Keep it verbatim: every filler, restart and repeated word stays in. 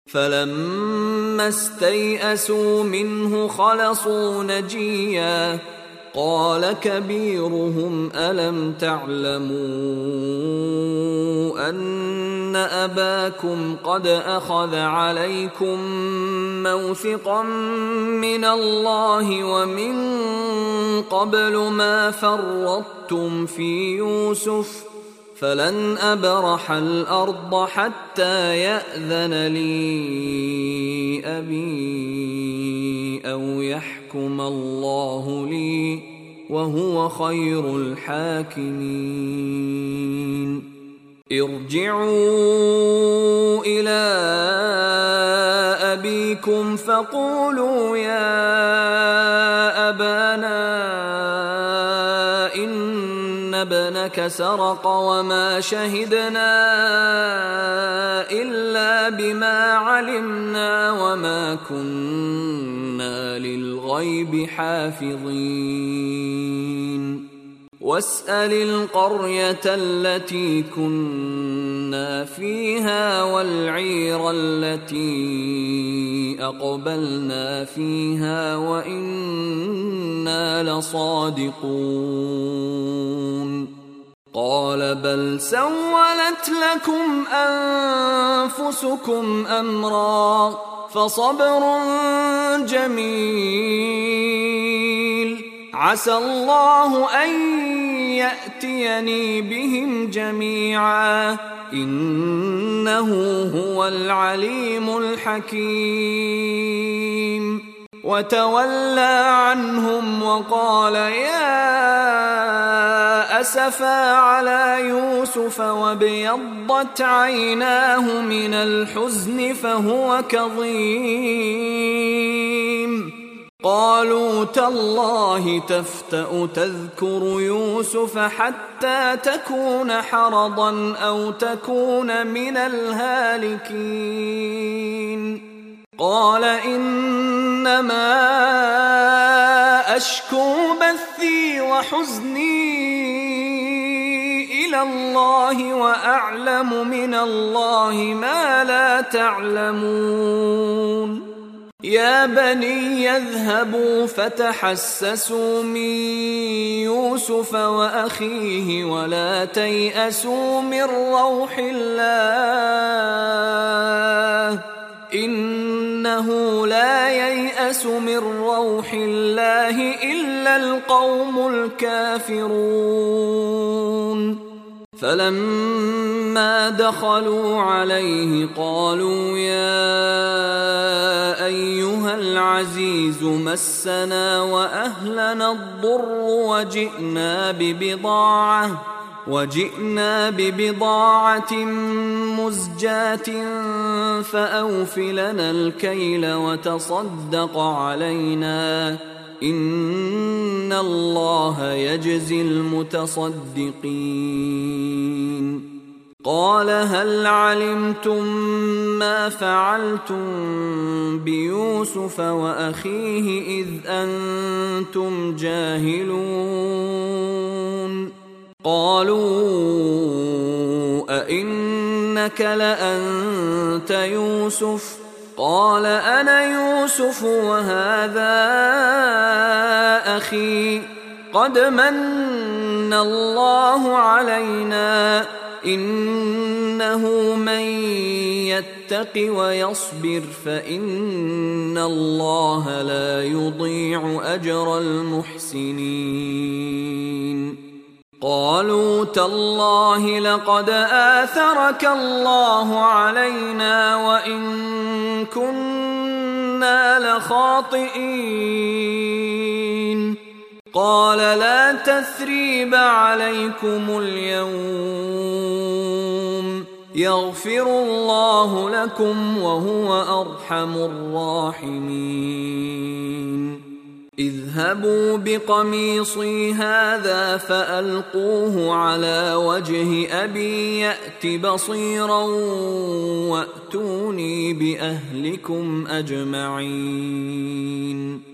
فلما استيئسوا منه خلصوا نجيا قال كبيرهم ألم تعلموا أن أباكم قد أخذ عليكم موثقا من الله ومن قبل ما فرطتم في يوسف فلن أبرح الأرض حتى يأذن لي أبي أو يحكم الله لي وهو خير الحاكمين ارجعوا إلى أبيكم فقولوا يا أبانا إن ابنك سرق وما شهدنا إلا بما علمنا وما كنا للغيب حافظين واسأل القرية التي كنا فيها والعير التي أقبلنا فيها وإنا لصادقون قال بل سولت لكم أنفسكم أمرا فصبر جميل عسى الله أن يأتيني بهم جميعا إنه هو العليم الحكيم وتولى عنهم وقال يا أسفا على يوسف وابيضت عيناه من الحزن فهو كظيم قالوا تالله تفتأ تذكر يوسف حتى تكون حرضا أو تكون من الهالكين قال إنما أشكو بثي وحزني إلى الله وأعلم من الله ما لا تعلمون يا بني يذهبوا فتحسسوا من يوسف وأخيه ولا تيأسوا من روح الله إنه لا ييأس من روح الله إلا القوم الكافرون فلما دخلوا عليه قالوا يا أيها العزيز مسنا وأهلنا الضر وجئنا ببضاعة وجئنا ببضاعة مزجاة فأوف لنا الكيل وتصدق علينا إن الله يجزي المتصدقين قال هل علمتم ما فعلتم بيوسف وأخيه إذ أنتم جاهلون قالوا أئنك لأنت يوسف قال أنا يوسف وهذا أخي قد من الله علينا إنه من يتق ويصبر فإن الله لا يضيع أجر المحسنين قالوا تالله لقد آثرك الله علينا وإن كنا لخاطئين قال لا تثريب عليكم اليوم يغفر الله لكم وهو أرحم الراحمين اذهبوا بقميصي هذا فألقوه على وجه أبي يأت بصيرا وأتوني بأهلكم أجمعين